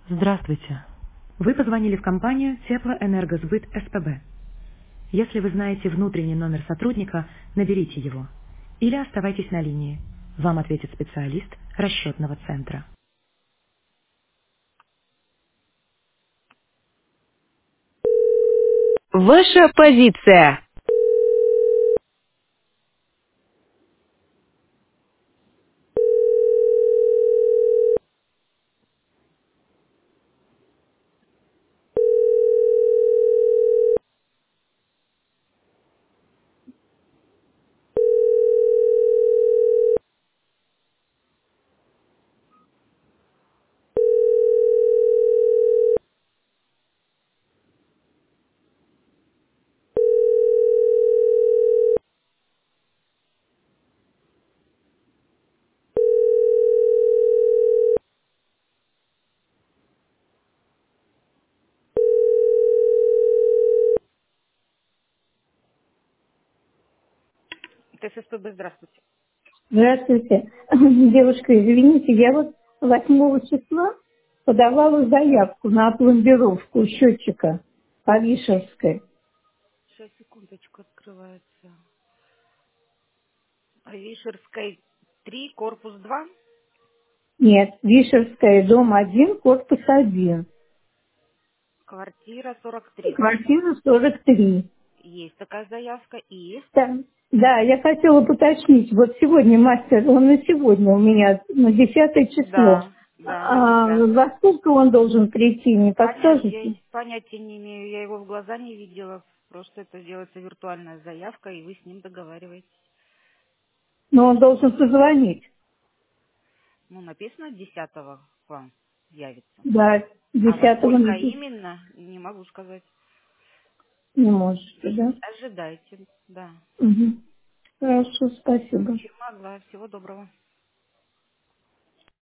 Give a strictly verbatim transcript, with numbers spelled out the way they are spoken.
Здравствуйте. Вы позвонили в компанию Теплоэнергосбыт СПБ. Если вы знаете внутренний номер сотрудника, наберите его. Или оставайтесь на линии. Вам ответит специалист расчетного центра. Ваша позиция. ТССПБ, здравствуйте. Здравствуйте. Девушка, извините, я вот восьмого числа подавала заявку на пломбировку счетчика по Вишерской. Сейчас, секундочку, открывается. Вишерской три, корпус два, Нет, Вишерская, дом один, корпус один, квартира сорок три, да? квартира сорок три. Есть такая заявка. И Да, да, я хотела уточнить, вот сегодня мастер, он на сегодня у меня, на десятое число. да, да, на А десятое. во сколько он должен прийти, не Понятия, подскажете? понятия не имею, я его в глаза не видела. Просто это делается виртуальная заявка, и вы с ним договариваетесь. Но он должен позвонить. Ну, написано десятого к вам явится. Да, А во десятого сколько написано. именно, не могу сказать. Не можете, да? Ожидайте, да. Угу. Хорошо, спасибо. Чем могла. Всего доброго.